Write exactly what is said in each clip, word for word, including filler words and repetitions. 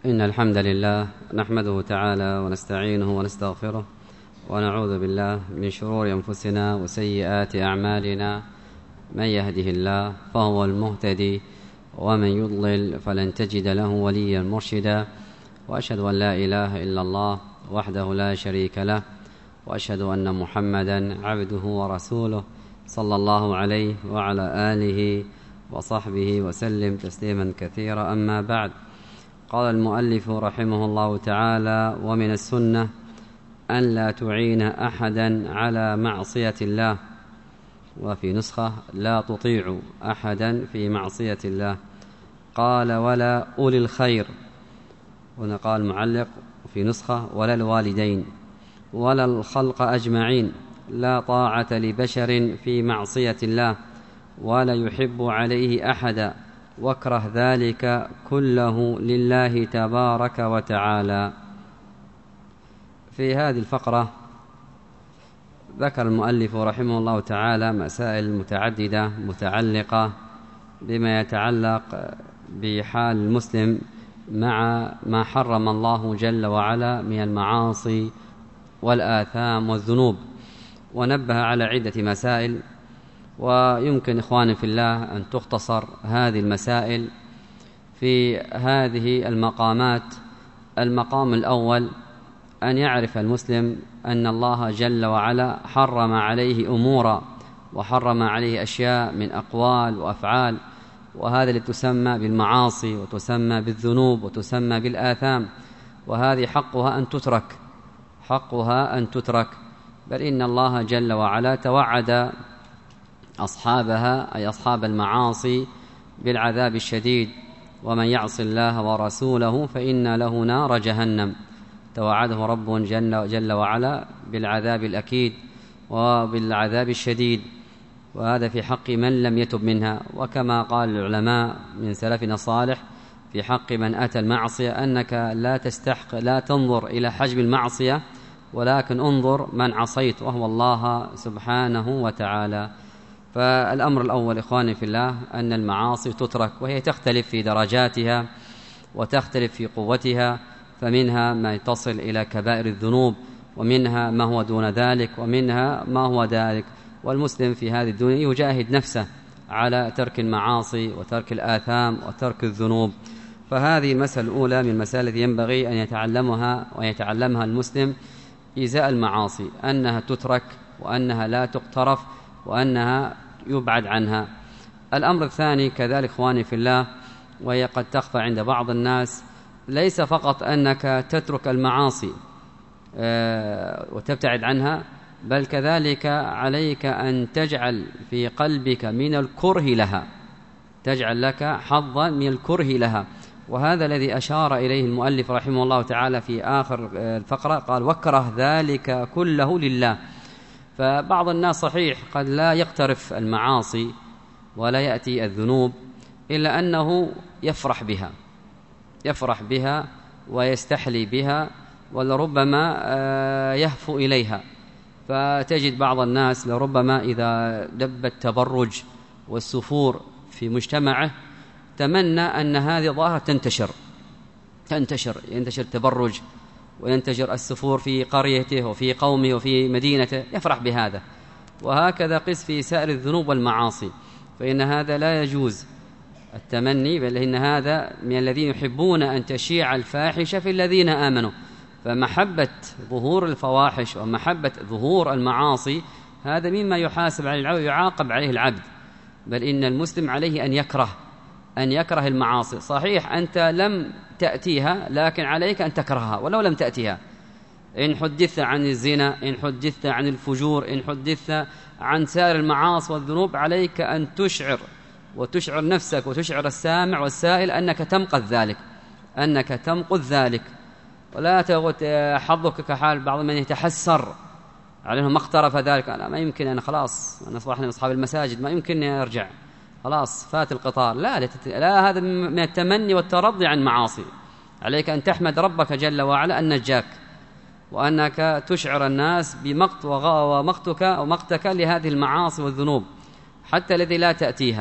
إن الحمد لله نحمده تعالى ونستعينه ونستغفره ونعوذ بالله من شرور أنفسنا وسيئات أعمالنا. من يهده الله فهو المهتدي ومن يضلل فلن تجد له وليا مرشدا. وأشهد أن لا إله إلا الله وحده لا شريك له، وأشهد أن محمدا عبده ورسوله صلى الله عليه وعلى آله وصحبه وسلم تسليما كثيرا. أما بعد، قال المؤلف رحمه الله تعالى: ومن السنة أن لا تعين أحدا على معصية الله، وفي نسخة لا تطيع أحدا في معصية الله. قال: ولا أولي الخير، هنا قال المعلق في نسخة ولا الوالدين ولا الخلق أجمعين، لا طاعة لبشر في معصية الله ولا يحب عليه أحدا، واكره ذلك كله لله تبارك وتعالى. في هذه الفقرة ذكر المؤلف رحمه الله تعالى مسائل متعددة متعلقة بما يتعلق بحال المسلم مع ما حرم الله جل وعلا من المعاصي والآثام والذنوب، ونبه على عدة مسائل، ويمكن إخواني في الله أن تختصر هذه المسائل في هذه المقامات. المقام الأول أن يعرف المسلم أن الله جل وعلا حرم عليه أمورا وحرم عليه أشياء من أقوال وأفعال، وهذا اللي تسمى بالمعاصي وتسمى بالذنوب وتسمى بالآثام، وهذه حقها أن تترك حقها أن تترك بل إن الله جل وعلا توعد أصحابها أي أصحاب المعاصي بالعذاب الشديد: ومن يعص الله ورسوله فإن له نار جهنم. توعده رب جل, جل وعلا بالعذاب الأكيد وبالعذاب الشديد، وهذا في حق من لم يتب منها. وكما قال العلماء من سلفنا الصالح في حق من أتى المعصية أنك لا تستحق لا تنظر إلى حجم المعصية، ولكن انظر من عصيت وهو الله سبحانه وتعالى. فالأمر الأول إخواني في الله أن المعاصي تترك، وهي تختلف في درجاتها وتختلف في قوتها، فمنها ما يتصل إلى كبائر الذنوب، ومنها ما هو دون ذلك، ومنها ما هو ذلك. والمسلم في هذه الدنيا يجاهد نفسه على ترك المعاصي وترك الآثام وترك الذنوب. فهذه المسألة الأولى من المسائل التي ينبغي أن يتعلمها ويتعلمها المسلم إزاء المعاصي، أنها تترك وأنها لا تقترف وأنها يبعد عنها. الأمر الثاني كذلك إخواني في الله، وهي قد تخفى عند بعض الناس، ليس فقط أنك تترك المعاصي وتبتعد عنها، بل كذلك عليك أن تجعل في قلبك من الكره لها، تجعل لك حظا من الكره لها. وهذا الذي أشار إليه المؤلف رحمه الله تعالى في آخر الفقرة، قال: واكره ذلك كله لله. فبعض الناس صحيح قد لا يقترف المعاصي ولا يأتي الذنوب، إلا أنه يفرح بها يفرح بها ويستحلي بها، ولربما يهفو إليها. فتجد بعض الناس لربما إذا دب التبرج والسفور في مجتمعه تمنى أن هذه الظاهرة تنتشر تنتشر ينتشر التبرج وينتشر السفور في قريته وفي قومه وفي مدينته، يفرح بهذا. وهكذا قس في سائر الذنوب والمعاصي، فإن هذا لا يجوز التمني، بل إن هذا من الذين يحبون أن تشيع الفاحشة في الذين آمنوا. فمحبة ظهور الفواحش ومحبة ظهور المعاصي هذا مما يحاسب عليه العبد ويعاقب عليه العبد، بل إن المسلم عليه أن يكره أن يكره المعاصي. صحيح أنت لم تأتيها، لكن عليك أن تكرهها ولو لم تأتيها. إن حدثت عن الزنا، إن حدثت عن الفجور، إن حدثت عن سائر المعاصي والذنوب، عليك أن تشعر وتشعر نفسك وتشعر السامع والسائل أنك تمقت ذلك أنك تمقت ذلك ولا تغت حظك كحال بعض من يتحسر على أنه ما اقترف ذلك. أنا ما يمكن، أنا خلاص أنا أصبحنا من أصحاب المساجد، ما يمكن أرجع، خلاص فات القطار. لا, لا هذا من التمني والترضي عن معاصي. عليك أن تحمد ربك جل وعلا أن نجاك، وأنك تشعر الناس بمقت ومقتك ومقتك لهذه المعاصي والذنوب حتى الذي لا تأتيها.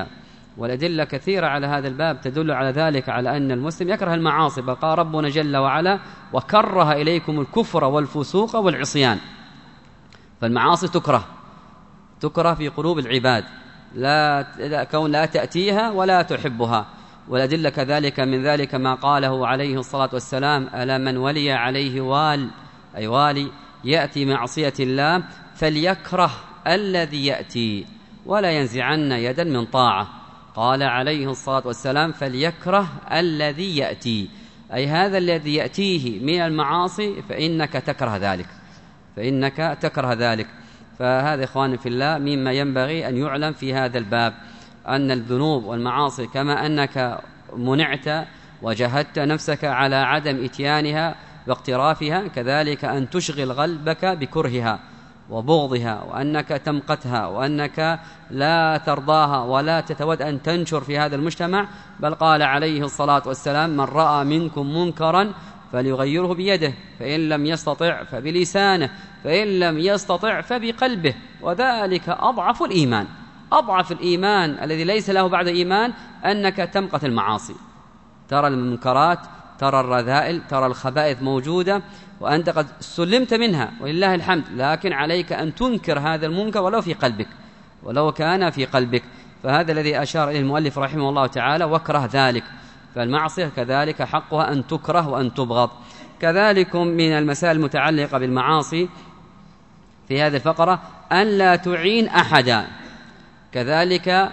والأدلة كثيرة على هذا الباب تدل على ذلك، على أن المسلم يكره المعاصي. قال ربنا جل وعلا: وكره إليكم الكفر والفسوق والعصيان. فالمعاصي تكره تكره في قلوب العباد، لا كون لا تأتيها ولا تحبها. والأدلة كذلك من ذلك ما قاله عليه الصلاة والسلام: ألا من ولي عليه وال أي والي يأتي معصية الله فليكره الذي يأتي ولا ينزعن يدا من طاعة. قال عليه الصلاة والسلام: فليكره الذي يأتي، أي هذا الذي يأتيه من المعاصي فإنك تكره ذلك فإنك تكره ذلك. فهذا إخواني في الله مما ينبغي أن يعلم في هذا الباب، أن الذنوب والمعاصي كما أنك منعت وجهدت نفسك على عدم إتيانها واقترافها، كذلك أن تشغل قلبك بكرهها وبغضها، وأنك تمقتها، وأنك لا ترضاها ولا تتود أن تنشر في هذا المجتمع. بل قال عليه الصلاة والسلام: من رأى منكم منكرا فليغيره بيده، فإن لم يستطع فبلسانه، فإن لم يستطع فبقلبه، وذلك أضعف الإيمان. أضعف الإيمان الذي ليس له بعد إيمان أنك تمقت المعاصي، ترى المنكرات، ترى الرذائل، ترى الخبائث موجودة وأنت قد سلمت منها ولله الحمد، لكن عليك أن تنكر هذا المنكر ولو في قلبك ولو كان في قلبك. فهذا الذي أشار إليه المؤلف رحمه الله تعالى: واكره ذلك. فالمعصية كذلك حقها أن تكره وأن تبغض. كذلك من المسائل المتعلقة بالمعاصي في هذه الفقرة أن لا تعين أحدا. كذلك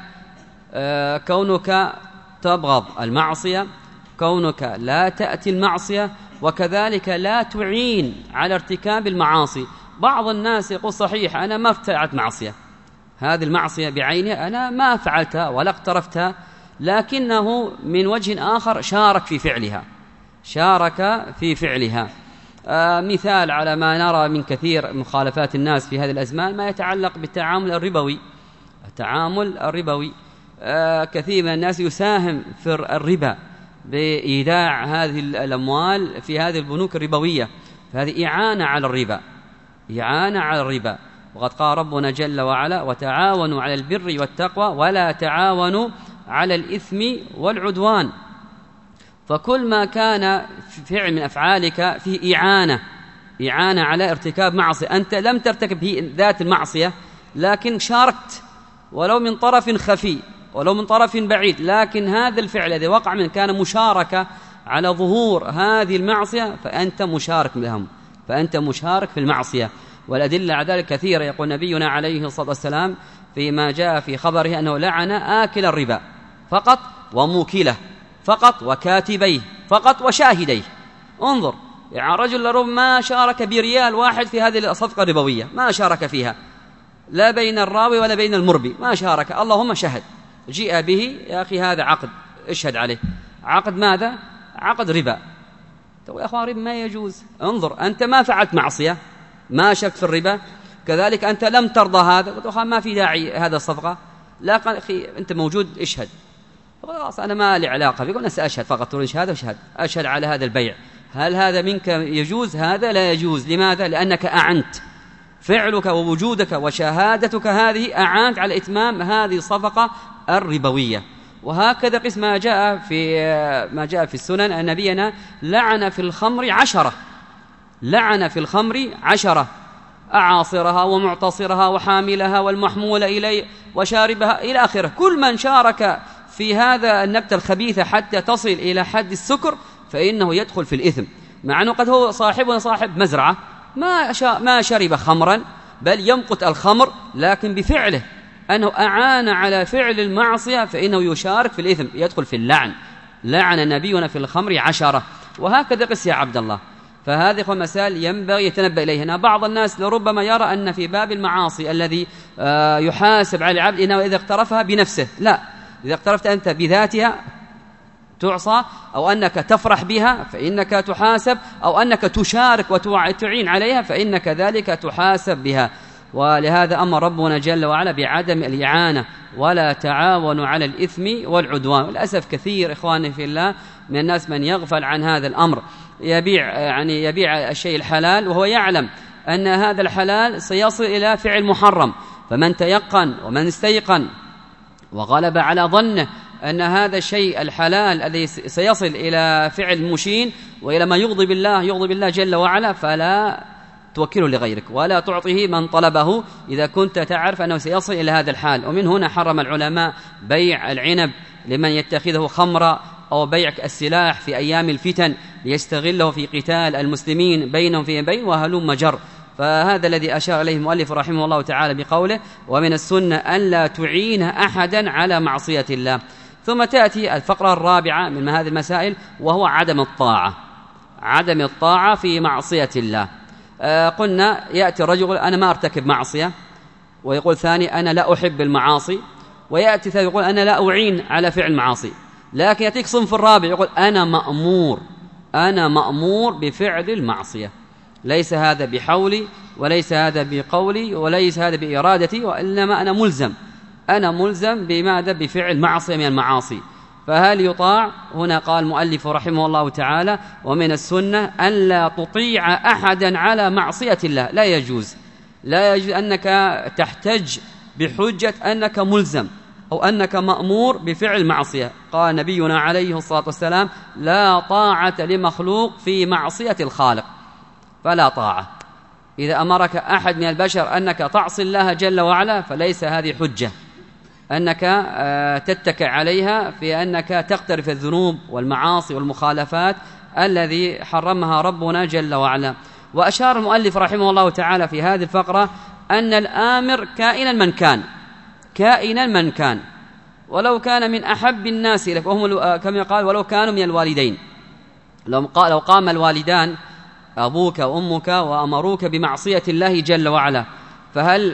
كونك تبغض المعصية، كونك لا تأتي المعصية، وكذلك لا تعين على ارتكاب المعاصي. بعض الناس يقول: صحيح أنا ما ارتكبت معصية، هذه المعصية بعينها أنا ما فعلتها ولا اقترفتها، لكنه من وجه آخر شارك في فعلها شارك في فعلها آه مثال على ما نرى من كثير مخالفات الناس في هذه الأزمان ما يتعلق بالتعامل الربوي. التعامل الربوي آه كثير من الناس يساهم في الربا بإيداع هذه الأموال في هذه البنوك الربوية، فهذه إعانة على الربا إعانة على الربا. وقد قال ربنا جل وعلا: وتعاونوا على البر والتقوى ولا تعاونوا على الإثم والعدوان. فكل ما كان فعل من أفعالك فيه إعانة إعانة على ارتكاب معصية، أنت لم ترتكب هي ذات المعصية لكن شاركت ولو من طرف خفي ولو من طرف بعيد، لكن هذا الفعل الذي وقع منه كان مشاركة على ظهور هذه المعصية، فأنت مشارك لهم فأنت مشارك في المعصية. والأدلة على ذلك كثيرة. يقول نبينا عليه الصلاة والسلام فيما جاء في خبره أنه لعن آكل الربا فقط وموكله فقط وكاتبيه فقط وشاهديه. انظر، يعني رجل لربما ما شارك بريال واحد في هذه الصفقة الربوية، ما شارك فيها لا بين الراوي ولا بين المربي، ما شارك، اللهم شهد. جيء به: يا أخي هذا عقد، اشهد عليه. عقد ماذا؟ عقد ربا. يا أخوان ربا ما يجوز. انظر، أنت ما فعلت معصية، ما شك في الربا، كذلك أنت لم ترضى هذا، قلت أخوان ما في داعي هذا الصفقة، لا أخي أنت موجود اشهد. خلاص أنا ما لي علاقة، يقول أنا سأشهد فقط، تقول شهادة وشهد، أشهد على هذا البيع. هل هذا منك يجوز؟ هذا لا يجوز. لماذا؟ لأنك أعنت، فعلك ووجودك وشهادتك هذه أعانت على إتمام هذه الصفقة الربوية. وهكذا قسم ما جاء في ما جاء في السنن أن نبينا لعن في الخمر عشرة لعن في الخمر عشرة أعاصرها ومعتصرها وحاملها والمحمول إليه وشاربها إلى آخره. كل من شارك في هذا النبتة الخبيثة حتى تصل إلى حد السكر فإنه يدخل في الإثم، مع أنه قد هو صاحبنا صاحب مزرعة ما ما شرب خمرا، بل يمقت الخمر، لكن بفعله أنه أعان على فعل المعصية فإنه يشارك في الإثم، يدخل في اللعن. لعن نبينا في الخمر عشرة. وهكذا قس يا عبد الله. فهذه هو مسائل ينبغي يتنبأ إليها. بعض الناس لربما يرى أن في باب المعاصي الذي يحاسب على العبد إنه إذا اقترفها بنفسه، لا، إذا اقترفت أنت بذاتها تعصى، أو أنك تفرح بها فإنك تحاسب، أو أنك تشارك وتعين عليها فإنك ذلك تحاسب بها. ولهذا أمر ربنا جل وعلا بعدم الإعانة ولا تعاونوا على الإثم والعدوان. للأسف كثير إخواني في الله من الناس من يغفل عن هذا الأمر، يبيع يعني يبيع الشيء الحلال وهو يعلم أن هذا الحلال سيصل إلى فعل محرم. فمن تيقن ومن استيقن وغلب على ظنه أن هذا الشيء الحلال الذي سيصل إلى فعل مشين وإلى ما يغضب الله يغضب الله جل وعلا، فلا توكله لغيرك ولا تعطيه من طلبه إذا كنت تعرف أنه سيصل إلى هذا الحال. ومن هنا حرم العلماء بيع العنب لمن يتخذه خمرا، أو بيع السلاح في أيام الفتن ليستغله في قتال المسلمين بينهم في بين وهلم جر. فهذا الذي أشار إليه المؤلف رحمه الله تعالى بقوله ومن السنة أن لا تعين أحدا على معصية الله. ثم تأتي الفقرة الرابعة من هذه المسائل، وهو عدم الطاعة عدم الطاعة في معصية الله. آه قلنا يأتي الرجل أنا ما أرتكب معصية، ويقول ثاني أنا لا أحب المعاصي، ويأتي ثالث يقول أنا لا أعين على فعل المعاصي. لكن يأتيك صنف الرابع يقول أنا مأمور أنا مأمور بفعل المعصية، ليس هذا بحولي وليس هذا بقولي وليس هذا بإرادتي، وإنما أنا ملزم أنا ملزم بماذا؟ بفعل معصية من المعاصي. فهل يطاع؟ هنا قال المؤلف رحمه الله تعالى ومن السنة أن لا تطيع أحدا على معصية الله. لا يجوز لا يجوز أنك تحتج بحجة أنك ملزم أو أنك مأمور بفعل معصية. قال نبينا عليه الصلاة والسلام لا طاعة لمخلوق في معصية الخالق، فلا طاعة. إذا أمرك أحد من البشر أنك تعصي الله جل وعلا فليس هذه حجة أنك تتكئ عليها في أنك تقترف الذنوب والمعاصي والمخالفات الذي حرمها ربنا جل وعلا. وأشار المؤلف رحمه الله تعالى في هذه الفقرة أن الآمر كائنا من كان كائنا من كان ولو كان من أحب الناس إليك، وهم كما قال ولو كانوا من الوالدين. لو قام الوالدان أبوك وأمك وأمروك بمعصية الله جل وعلا، فهل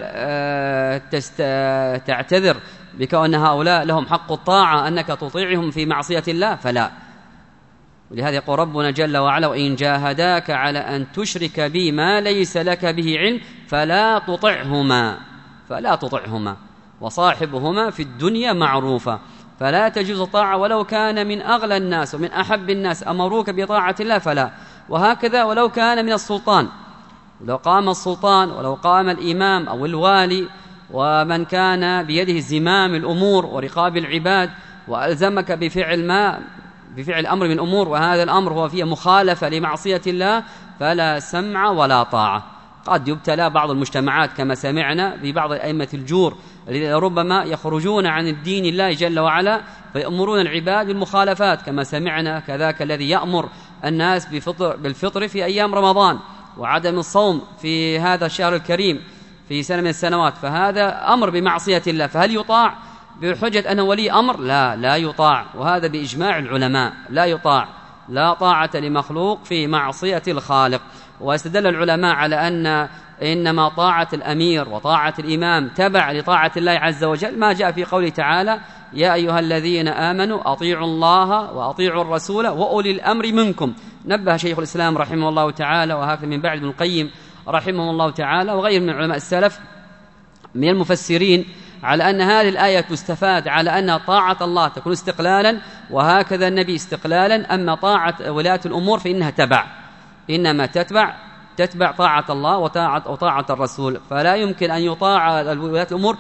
تعتذر بكون هؤلاء لهم حق الطاعة أنك تطيعهم في معصية الله؟ فلا. ولهذا يقول ربنا جل وعلا وإن جاهداك على أن تشرك بي ما ليس لك به علم فلا تطعهما فلا تطعهما وصاحبهما في الدنيا معروفا. فلا تجوز الطاعة ولو كان من أغلى الناس ومن أحب الناس أمروك بطاعة الله فلا. وهكذا ولو كان من السلطان، لو قام السلطان ولو قام الإمام أو الوالي ومن كان بيده زمام الأمور ورقاب العباد وألزمك بفعل ما بفعل أمر من الأمور وهذا الأمر هو فيه مخالفة لمعصية الله فلا سمع ولا طاعة. قد يبتلى بعض المجتمعات كما سمعنا ببعض الأئمة الجور الذين ربما يخرجون عن الدين الله جل وعلا فيأمرون العباد بالمخالفات، كما سمعنا كذاك الذي يأمر الناس بفطر بالفطر في أيام رمضان وعدم الصوم في هذا الشهر الكريم في سنة من السنوات، فهذا أمر بمعصية الله. فهل يطاع بحجة أنه ولي أمر؟ لا لا يطاع، وهذا بإجماع العلماء لا يطاع، لا طاعة لمخلوق في معصية الخالق. واستدل العلماء على أن إنما طاعة الأمير وطاعة الإمام تبع لطاعة الله عز وجل ما جاء في قوله تعالى يا أيها الذين آمنوا أطيعوا الله وأطيعوا الرسول وأولي الأمر منكم. نبه شيخ الإسلام رحمه الله تعالى وهكذا من بعد ابن القيم رحمه الله تعالى وغير من علماء السلف من المفسرين على أن هذه الآية تستفاد على أن طاعة الله تكون استقلالا وهكذا النبي استقلالا، أما طاعة ولاة الأمور فإنها تبع، إنما تتبع تتبع طاعة الله وطاعة وطاعة الرسول. فلا يمكن أن يطاع ولاة الأمور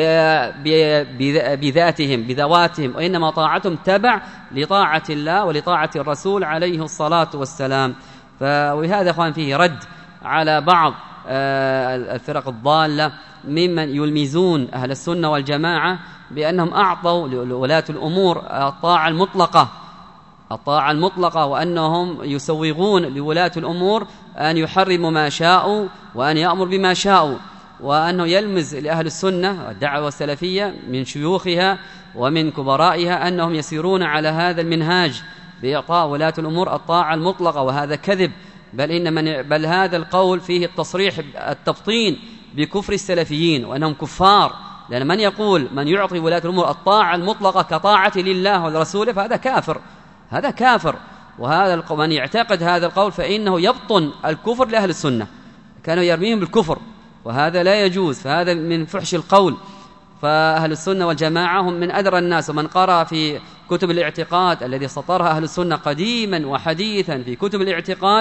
بذاتهم بذواتهم، وإنما طاعتهم تبع لطاعة الله ولطاعة الرسول عليه الصلاة والسلام. فهذا أخوان فيه رد على بعض الفرق الضالة ممن يلمزون أهل السنة والجماعة بأنهم أعطوا لولاة الأمور الطاعة المطلقة الطاعة المطلقة وأنهم يسوغون لولاة الأمور أن يحرموا ما شاءوا وأن يأمر بما شاءوا، وأنه يلمز لأهل السنة والدعوة السلفية من شيوخها ومن كبرائها أنهم يسيرون على هذا المنهاج بإعطاء ولاة الأمور الطاعة المطلقة، وهذا كذب. بل إن من بل هذا القول فيه التصريح التبطين بكفر السلفيين وأنهم كفار، لأن من يقول من يعطي ولاة الأمور الطاعة المطلقة كطاعة لله ولرسوله فهذا كافر هذا كافر. وهذا من يعتقد هذا القول فإنه يبطن الكفر لأهل السنة، كانوا يرميهم بالكفر وهذا لا يجوز، فهذا من فحش القول. فأهل السنة والجماعة هم من أدرى الناس، ومن قرأ في كتب الاعتقاد الذي سطرها أهل السنة قديما وحديثا في كتب الاعتقاد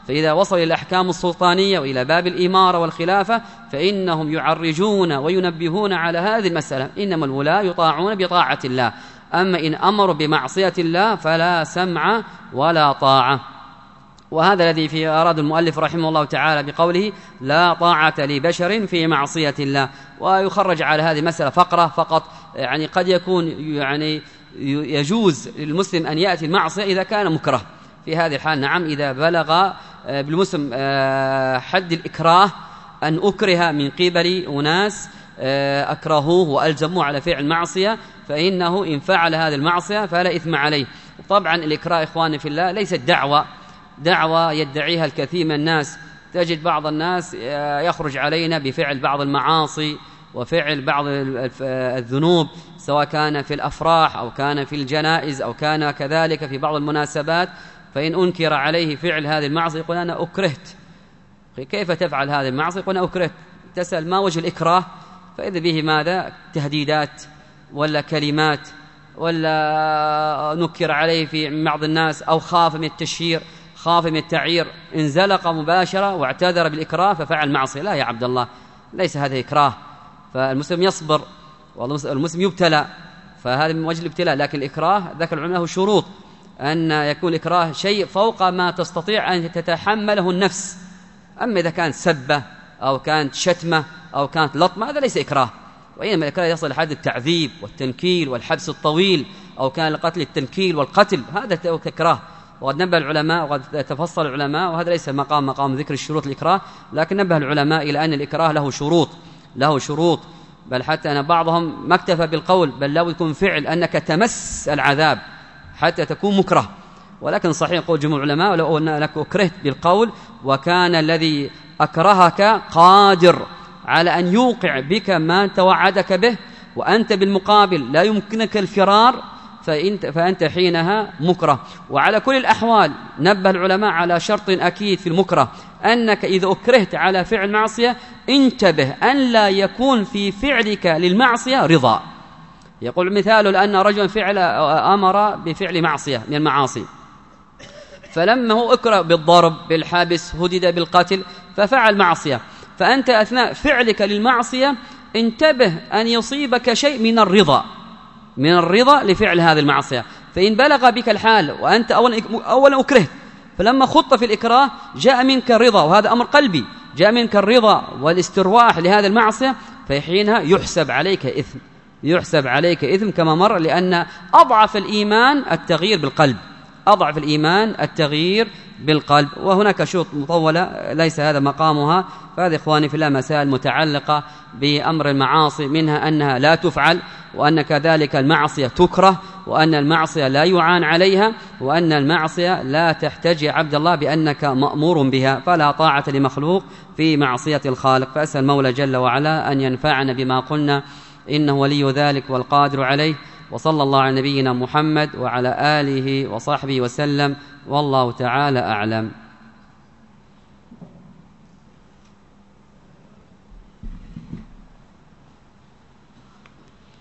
فإذا وصل إلى الأحكام السلطانية وإلى باب الإمارة والخلافة فإنهم يعرجون وينبهون على هذه المسألة، إنما الولاة يطاعون بطاعة الله، أما إن أمروا بمعصية الله فلا سمع ولا طاعة. وهذا الذي في أراد المؤلف رحمه الله تعالى بقوله لا طاعة لبشر في معصية الله. ويخرج على هذه المسألة فقرة فقط، يعني قد يكون يعني يجوز للمسلم أن يأتي المعصية إذا كان مكره، في هذه الحال نعم إذا بلغ بالمسلم حد الإكراه، أن أكره من قبل أناس أكرهوه وألزموه على فعل المعصية، فإنه إن فعل هذه المعصية فلا إثم عليه. طبعا الإكراه إخواني في الله ليست دعوة دعوة يدعيها الكثير من الناس. تجد بعض الناس يخرج علينا بفعل بعض المعاصي وفعل بعض الذنوب، سواء كان في الأفراح أو كان في الجنائز أو كان كذلك في بعض المناسبات، فإن أنكر عليه فعل هذه المعصية يقول أنا أكرهت. كيف تفعل هذه المعصية؟ يقول أنا أكرهت. تسأل ما وجه الإكراه؟ فإذا به ماذا؟ تهديدات ولا كلمات، ولا نكر عليه في بعض الناس، أو خاف من التشهير، خاف من التعيير، انزلق مباشرة واعتذر بالإكراه ففعل معصية. لا يا عبد الله، ليس هذا إكراه. فالمسلم يصبر والمسلم يبتلى، فهذا من وجه الابتلاء. لكن الإكراه ذكر العلماء له شروط، أن يكون الإكراه شيء فوق ما تستطيع أن تتحمله النفس. أما إذا كانت سبة أو كانت شتمة أو كانت لطمة هذا ليس إكراه، وإنما الإكراه يصل لحد التعذيب والتنكيل والحبس الطويل، أو كان لقتل التنكيل والقتل، هذا إكراه. وقد نبه العلماء وقد تفصل العلماء، وهذا ليس مقام مقام ذكر الشروط الإكراه، لكن نبه العلماء إلى أن الإكراه له شروط له شروط بل حتى أن بعضهم ما اكتفى بالقول، بل لو يكون فعل أنك تمس العذاب حتى تكون مكره. ولكن صحيح قول جمهور العلماء ولو أنك أكرهت بالقول وكان الذي أكرهك قادر على أن يوقع بك ما توعدك به وأنت بالمقابل لا يمكنك الفرار، فأنت, فأنت حينها مكره. وعلى كل الأحوال نبه العلماء على شرط أكيد في المكره، أنك إذا أكرهت على فعل معصية انتبه أن لا يكون في فعلك للمعصية رضا. يقول مثال لأن رجلا فعل أمر بفعل معصية من المعاصي، فلما هو أكره بالضرب بالحبس هدد بالقتل ففعل معصية، فأنت أثناء فعلك للمعصية انتبه أن يصيبك شيء من الرضا من الرضا لفعل هذه المعصية. فإن بلغ بك الحال وأنت أولا, أولا أكرهت، فلما خط في الإكراه جاء منك الرضا، وهذا أمر قلبي، جاء منك الرضا والاسترواح لهذه المعصية، فحينها يحسب عليك إثم يحسب عليك إثم كما مر، لأن أضعف الإيمان التغيير بالقلب أضعف الإيمان التغيير بالقلب. وهناك شروط مطولة ليس هذا مقامها، فهذه إخواني في الله مسائل متعلقة بأمر المعاصي، منها أنها لا تفعل، وأن كذلك المعصية تكره، وأن المعصية لا يعان عليها، وأن المعصية لا تحتج عبد الله بأنك مأمور بها، فلا طاعة لمخلوق في معصية الخالق. فأسأل المولى جل وعلا أن ينفعنا بما قلنا، إنه ولي ذلك والقادر عليه. وصلى الله على نبينا محمد وعلى آله وصحبه وسلم، والله تعالى أعلم.